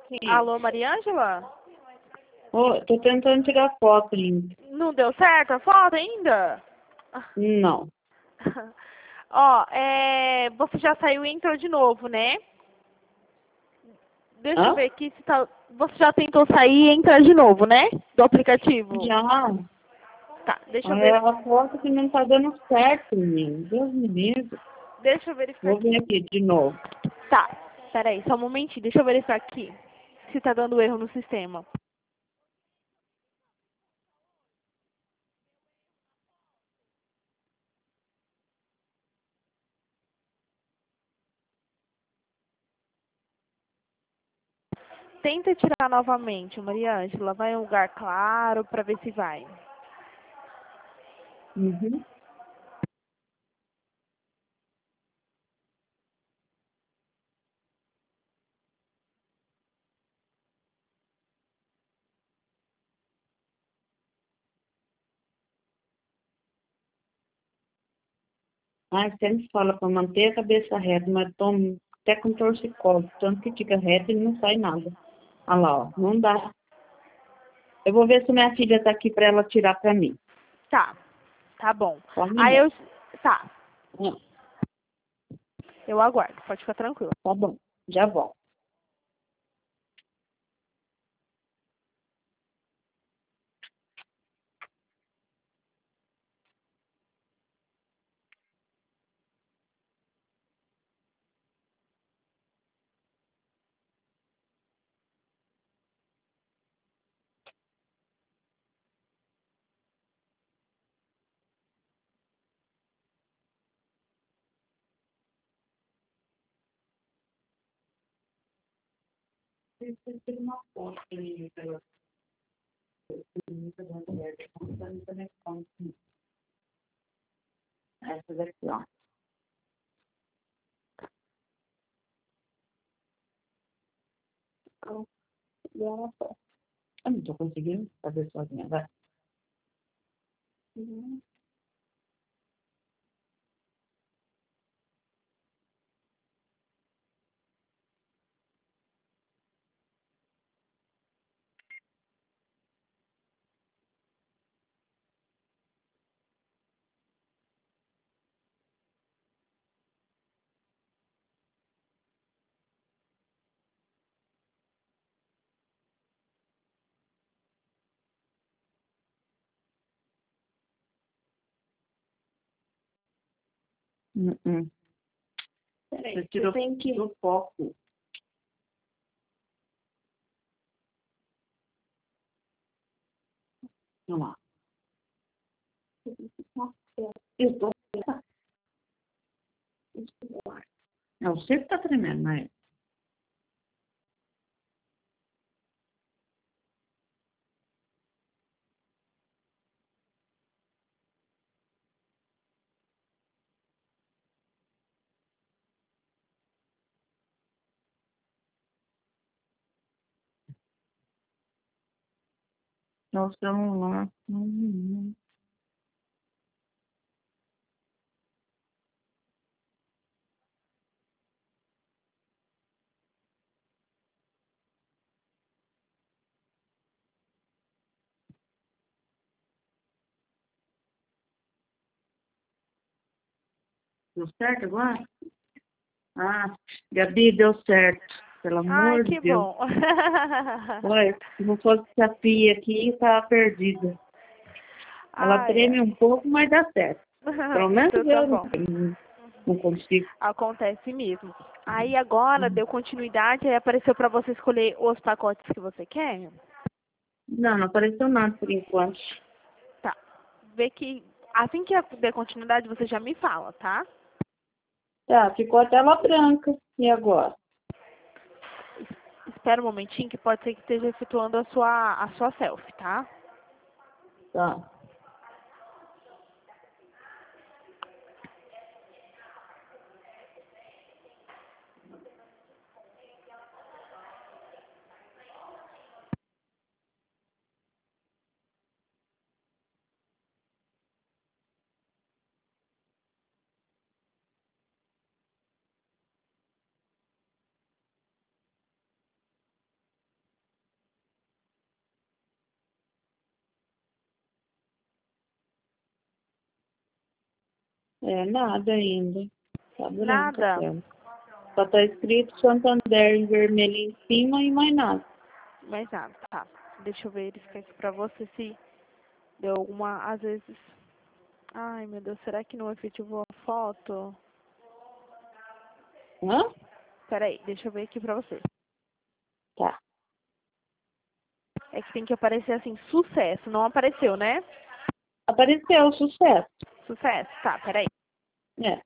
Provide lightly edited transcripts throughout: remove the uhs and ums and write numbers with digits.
Sim. Alô, Mariângela? Ô, tô tentando tirar foto ainda. Não deu certo a foto ainda? Não. Ó, você já saiu e entrou de novo, né? Deixa eu Hã? ver aqui se tá... Você já tentou sair e entrar de novo, né? Do aplicativo. Já. Tá, deixa eu É ver. a foto que não tá dando certo, menino. Deus me livre. Deixa eu verificar Vou aqui. ver aqui de novo. Tá, peraí, só um momentinho. Deixa eu verificar aqui se tá dando erro no sistema. Tenta tirar novamente, Mariângela. Vai em um lugar claro pra ver se vai. Uhum. Ai, sempre fala para manter a cabeça reta, mas tomo até com torcicolo. Tanto que fica reto e não sai nada. Olha lá, ó. Não dá. Eu vou ver se minha filha tá aqui para ela tirar para mim. Tá, tá bom. Só um Aí minuto. Tá, Não, eu aguardo. Pode ficar tranquila. tá bom. Já volto. Eu preciso ter uma foto aí, pela- essa daqui, ó. Então, e ela só. Eu não tô conseguindo fazer sozinha, vai. Uhum. Uhum. Peraí, você tirou o foco. Vamos lá. Eu tô. É, o circo tá tremendo, mas. Nós estamos lá. Deu certo agora? Ah, Gabi, deu certo. Pelo Ai, amor de que Deus. bom. Olha, se não fosse essa pia aqui, tava perdida. Ela Ai, treme um ai. pouco, mas dá certo. Pelo menos Então tá eu bom. não consigo. Acontece mesmo. Aí agora deu continuidade, aí apareceu pra você escolher os pacotes que você quer. Não, não apareceu nada por enquanto. Tá. Vê que assim que der continuidade você já me fala, tá? Tá, ficou a tela branca. E agora? Espera um momentinho que pode ser que esteja efetuando a sua selfie, tá? Tá. É, nada ainda. Tá branca a Nada? tela. Só tá escrito Santander em vermelho em cima e mais nada. Mais nada, tá. Deixa eu verificar aqui pra você se deu alguma, às vezes... Ai, meu Deus, será que não efetivou a foto? Hã? Peraí, deixa eu ver aqui pra você. Tá. É que tem que aparecer assim, sucesso. Não apareceu, né? Apareceu, sucesso. Sucesso, tá, peraí. É.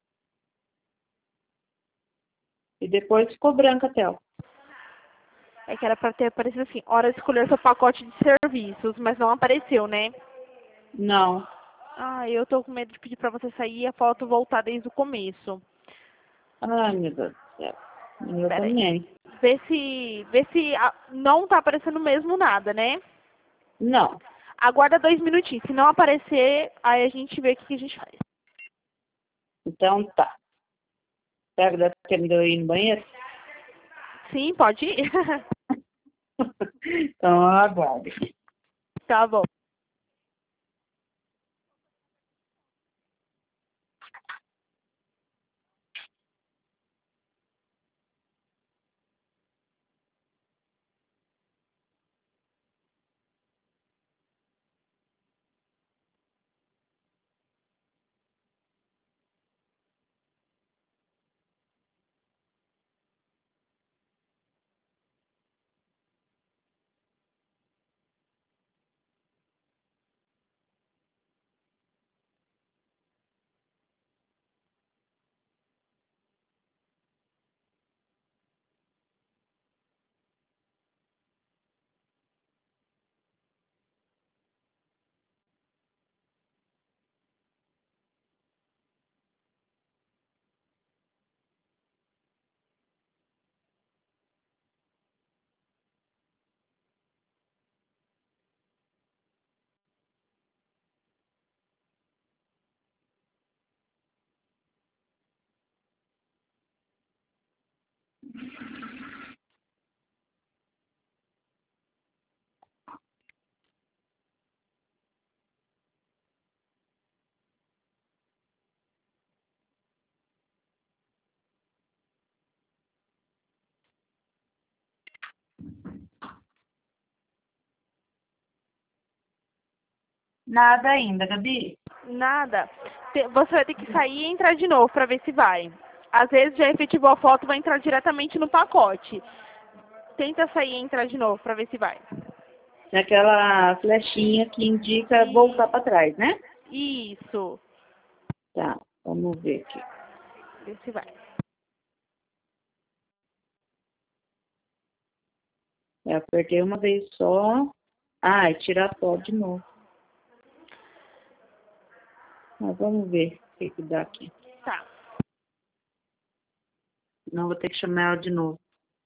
E depois ficou branca a tela. É que era pra ter aparecido assim, hora de escolher seu pacote de serviços, mas não apareceu, né? Não. Ah, eu tô com medo de pedir pra você sair e a foto voltar desde o começo. Ai, meu Deus do céu. Eu Peraí. também. Vê se não tá aparecendo mesmo nada, né? Não. Aguarda 2 minutinhos. Se não aparecer, aí a gente vê o que a gente faz. Então tá. Pega da tempo de eu ir no banheiro? Sim, pode ir. Então aguarde. Tá bom. Nada ainda, Gabi. Nada. Você vai ter que sair e entrar de novo pra ver se vai. Às vezes já efetivou a foto, vai entrar diretamente no pacote. Tenta sair e entrar de novo pra ver se vai. Tem aquela flechinha que indica voltar E para trás, né? isso. Tá, vamos ver aqui. Vê se vai. Eu apertei uma vez só. Ah, e tirar a foto de novo. Mas vamos ver o que dá aqui. Tá. Não vou ter que chamar ela de novo.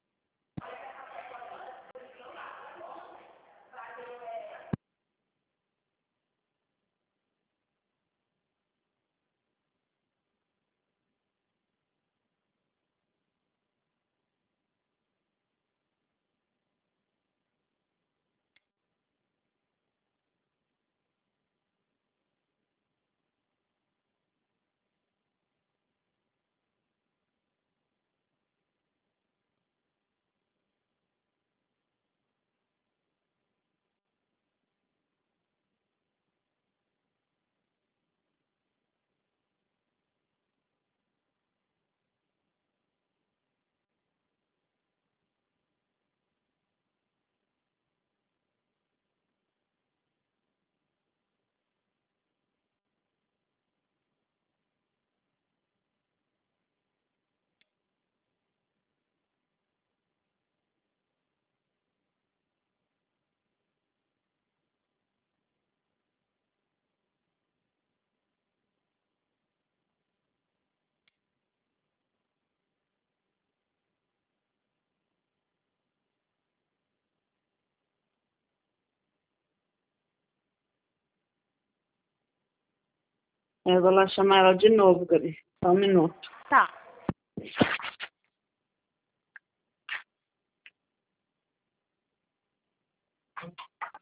Eu vou lá chamar ela de novo, Gabi. Só um minuto. Tá.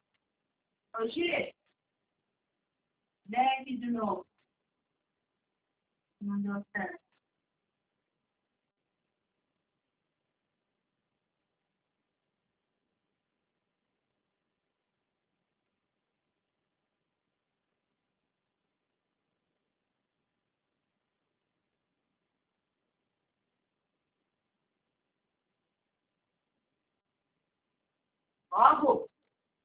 Ô, Gi, vem aqui de novo. Não deu certo. Logo?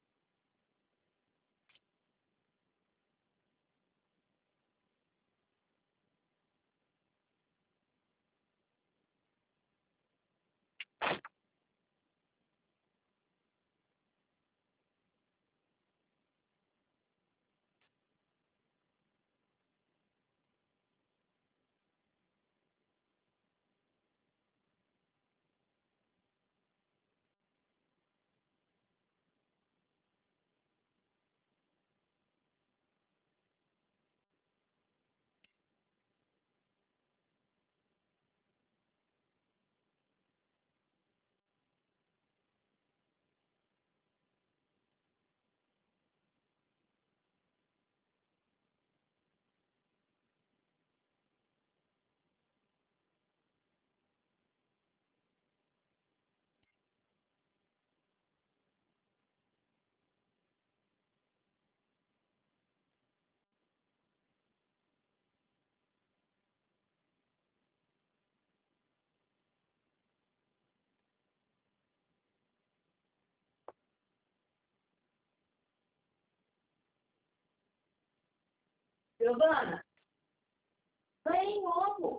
Giovana, vem logo.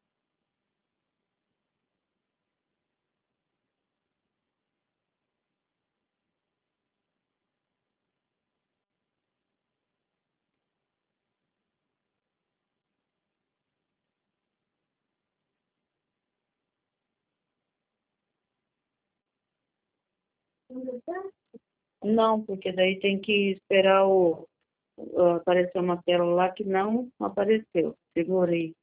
Não, porque daí tem que esperar aparecer uma tela lá que não apareceu. Segurei.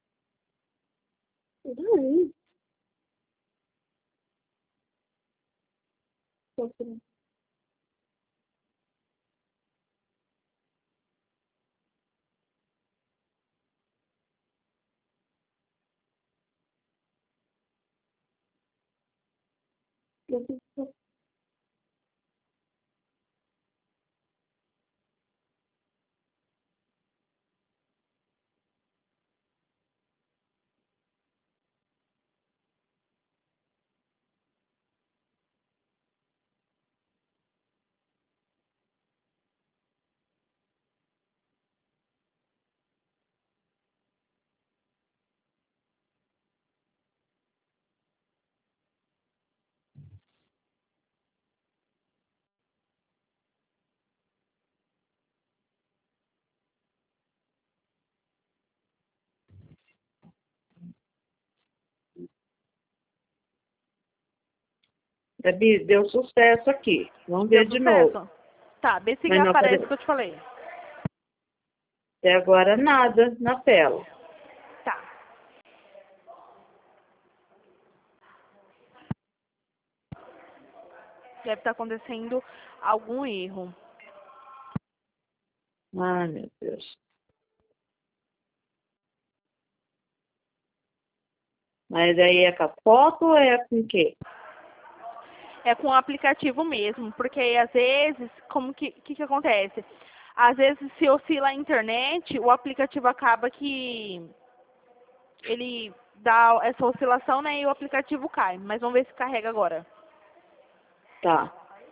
Gabi, deu sucesso aqui. Vamos ver de novo. Tá, vê se Mas não aparece o que eu te falei. Até agora nada na tela. Tá. Deve estar acontecendo algum erro. Ai, meu Deus. Mas aí é com a foto ou é com o quê? É com o aplicativo mesmo, porque aí, às vezes, como que acontece? Às vezes, se oscila a internet, o aplicativo acaba que ele dá essa oscilação, né, e o aplicativo cai. Mas vamos ver se carrega agora. Tá.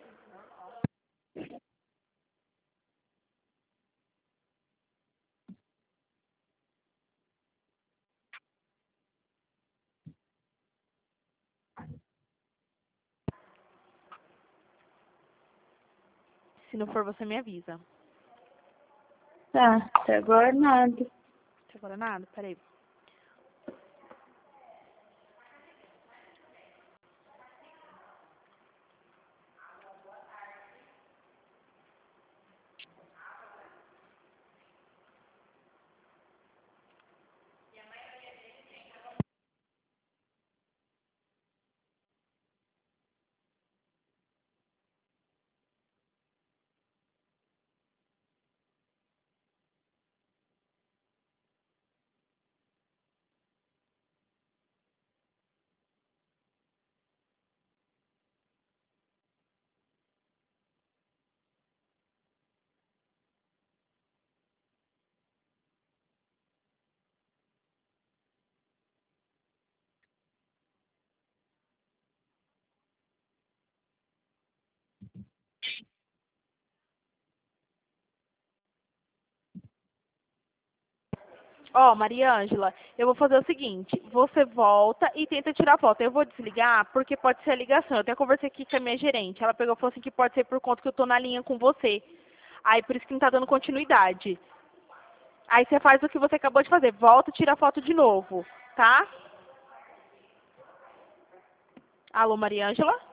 Se não for, você me avisa. Tá, até agora nada. Agora nada? Peraí. Ó, Mariângela, eu vou fazer o seguinte, você volta e tenta tirar foto. Eu vou desligar porque pode ser a ligação. Eu até conversei aqui com a minha gerente. Ela pegou e falou assim que pode ser por conta que eu tô na linha com você. Aí por isso que não tá dando continuidade. Aí você faz o que você acabou de fazer. Volta e tira a foto de novo, tá? Alô, Mariângela?